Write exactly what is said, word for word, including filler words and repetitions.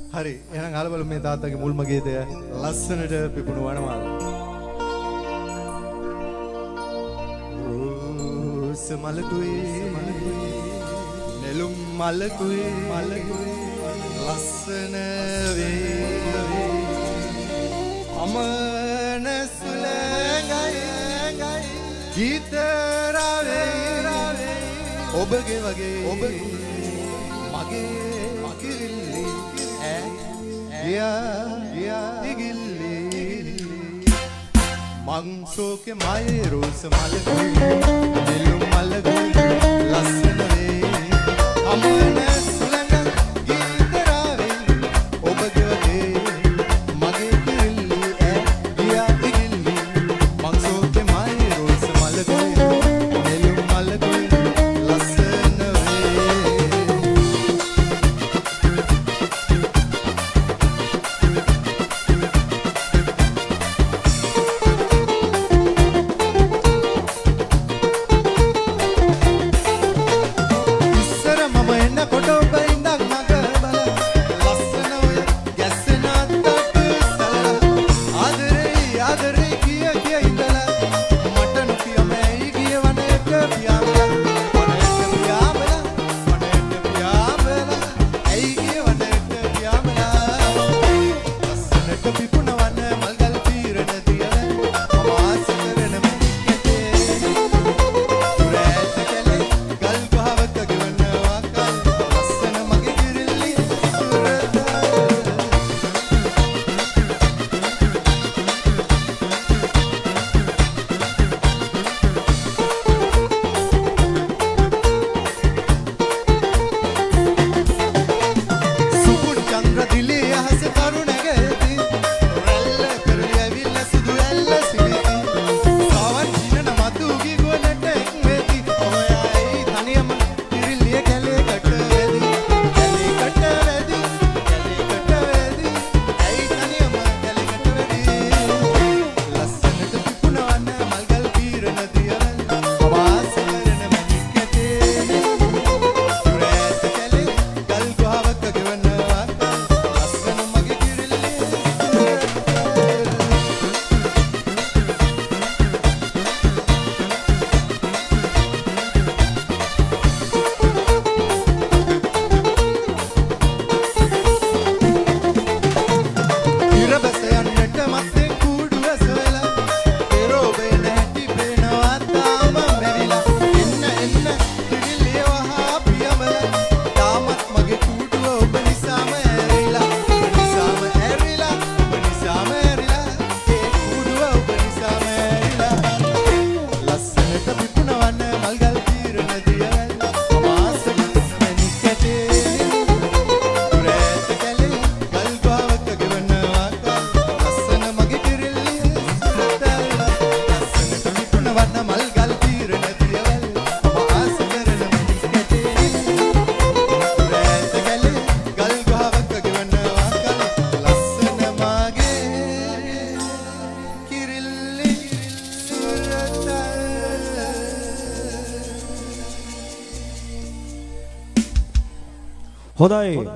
හරි එහෙනම් අහලා බලමු මේ තාත්තගේ මුල්ම ගීතය ලස්සනට පිපුණු වනමාල. රෝස මලකුයි නෙළුම් මලකුයි මලකුයි ලස්සන වේ අමන සුලංගයි ගීතරාවේ ඔබගේ වගේ ඔබගේ මගේ මකිරිල්ලි ඈ ගියා ගියා ඉගිල්ලි මං සෝකේ මයේ රෝස මලකුයි නෙළුම් මලකුයි ලස්සන වේ අමන සුලංග ගීතරාවේ ඔබගේ වගේ මගේ කිරිල්ලි ඈ ගියා ඉගිල්ලි මං සෝකේ මයේ රෝස මලකුයි නෙළුම් මලකුයි ලස්සන හොඳයි